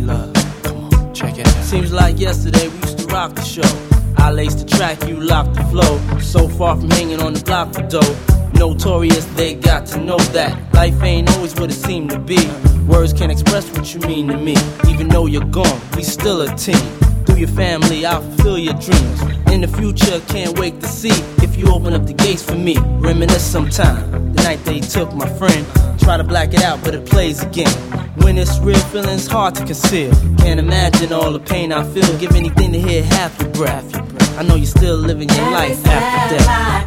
love. Come on, check it out. Seems like yesterday we used to rock the show. I laced the track, you locked the flow. So far from hanging on the block for dough. Notorious, they got to know that life ain't always what it seemed to be. Words can't express what you mean to me. Even though you're gone, we still a team. Through your family, I'll fulfill your dreams. In the future, can't wait to see if you open up the gates for me. Reminisce sometime, the night they took my friend. Try to black it out, but it plays again. When it's real, feeling's hard to conceal. Can't imagine all the pain I feel. Give anything to hear half your breath. I know you're still living your life after death.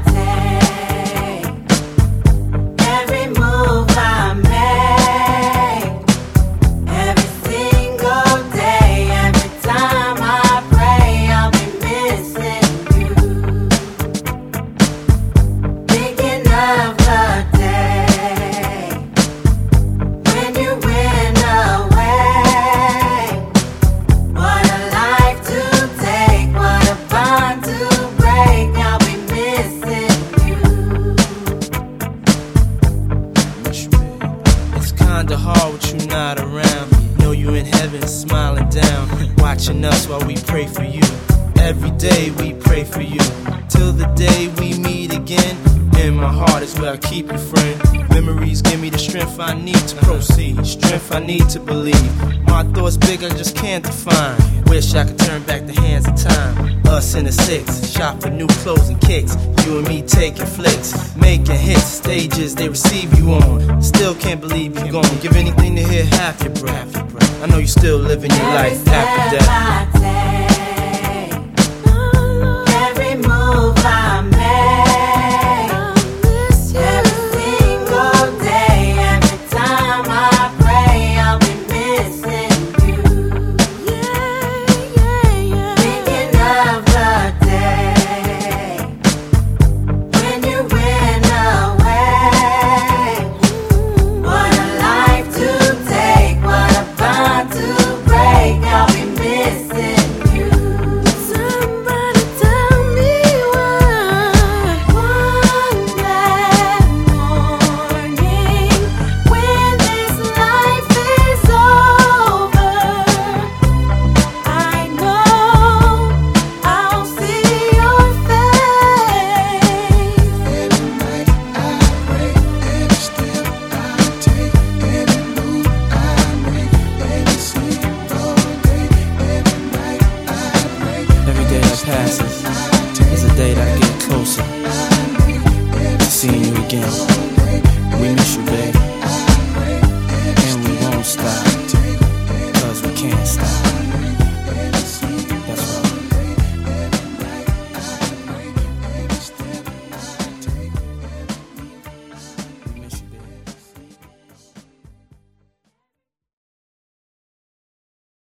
Kinda hard with you not around. Know you in heaven smiling down, watching us while we pray for you. Every day we pray for you, till the day we meet again. In my heart is where I keep you, friend. Memories give me the strength I need to proceed, strength I need to believe. My thoughts big, I just can't define. Wish I could turn back the hands of time. Us in the six, shop for new clothes and kicks. You and me taking flicks, making hits, stages they receive you on. Still can't believe you're gone. Give anything to hear half your breath. I know you still living your life after death.